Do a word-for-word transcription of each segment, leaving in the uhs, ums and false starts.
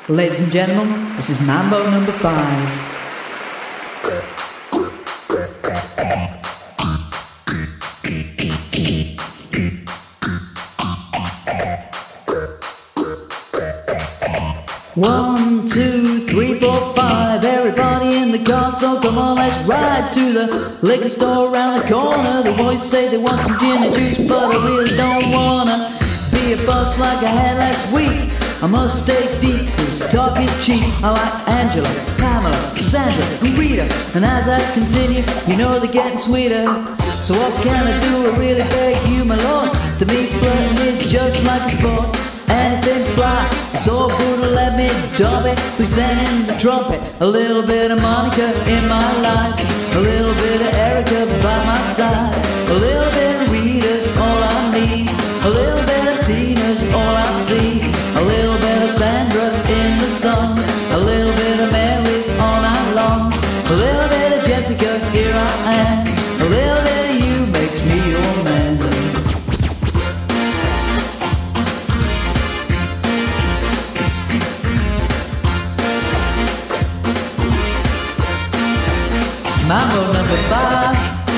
Ladies and gentlemen, this is Mambo number five. One, two, three, four, five. Everybody in the car, so come on, let's ride to the liquor store around the corner. The boys say they want some gin and juice, but I really don't wanna be a bus like I had last week. I must stay deep, cause talk is cheap. I like Angela, Pamela, Sandra, and Rita. And as I continue, you know they're getting sweeter. So what can I do? I really beg you, my lord. To me, flirting is just like a sport. Anything fly, it's all good to let me dump it. We send the trumpet, a little bit of Monica in my life, a little bit of Erica by my side, a little bit of Rita's all I need, a little bit of Tina's all I see, a little bit of Sandra in the sun, a little bit of Mary all night long, a little bit of Jessica, here I am, a little bit of you makes me your man. Mambo number five.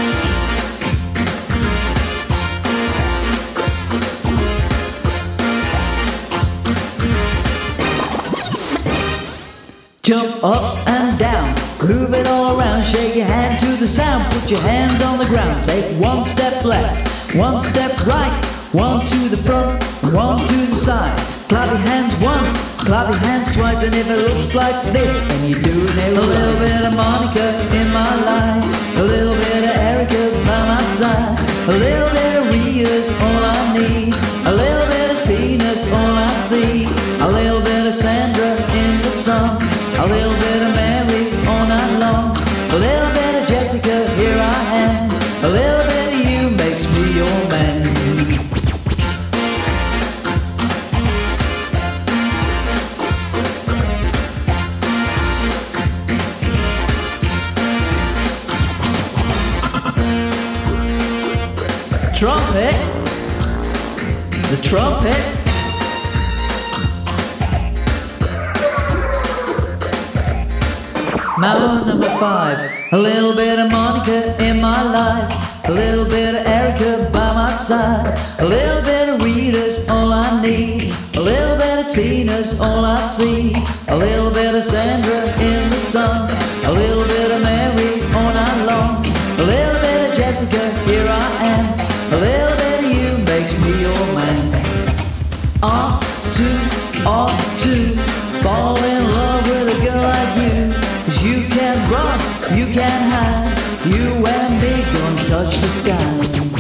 Jump up and down, move it all around, shake your hand to the sound, put your hands on the ground, take one step left, one step right, one to the front, one to the side. Clap your hands once, clap your hands twice, and if it looks like this, then you do it a little bit of Monica in my life, a little bit of Erica by my side, a little bit of Rita's all I need, a little bit of Tina's all I see, a little bit of Sandra in the sun, a little bit of Mary all night long, a little bit of Jessica, here I am, a little bit of you makes me your man. Trumpet, the trumpet. Mambo number five. A little bit of Monica in my life, a little bit of Erica by my side, a little bit of Rita's all I need, a little bit of Tina's all I see, a little bit of Sandra in the sun, a little bit of Mary all night long, a little bit of Jessica, here I am, a little bit of you makes me your man. On to, on to, fall in love with a girl like you. Cause you can run, you can hide, you and me gonna touch the sky.